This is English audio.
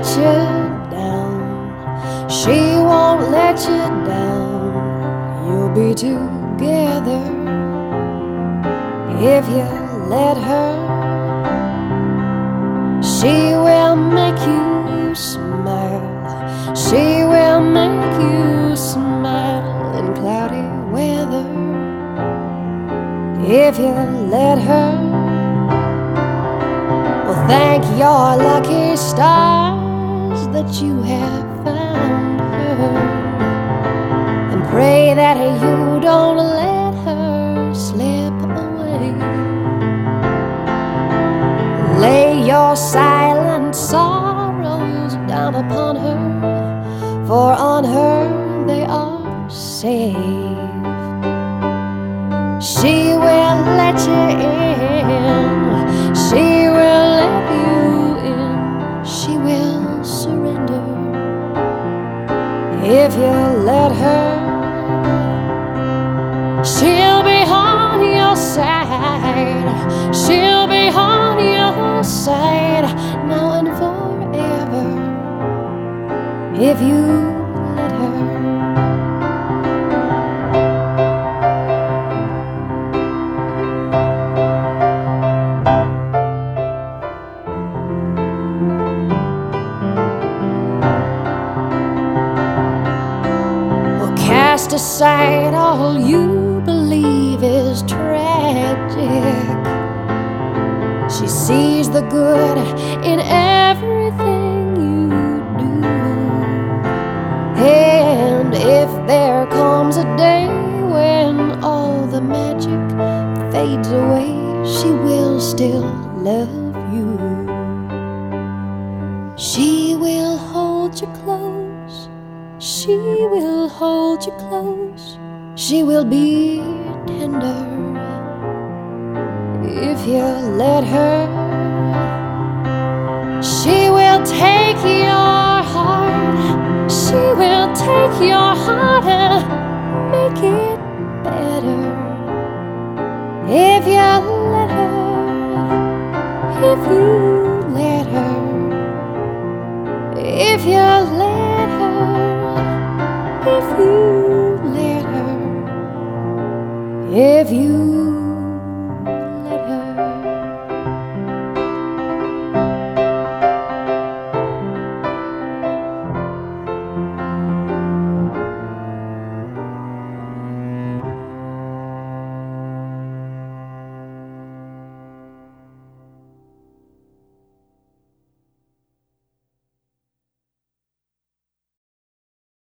let you down. She won't let you down. You'll be together if you let her. She will make you smile. She will make you smile in cloudy weather if you let her. Well, thank your lucky stars that you have found her, and pray that you don't let her slip away. Lay your silent sorrows down upon her, for on her they are safe. She will let you in. She will let you in. She will surrender if you let her. She'll be on your side. She'll be on your side now and forever if you let her. Cast aside all you believe is tragic. She sees the good in everything you do. And if there comes a day when all the magic fades away, she will still love you. She will hold you close. She will hold you close. She will be tender if you let her. She will take your heart. She will take your heart and make it better if you let her. If you let her. If you let her. If you let her, if you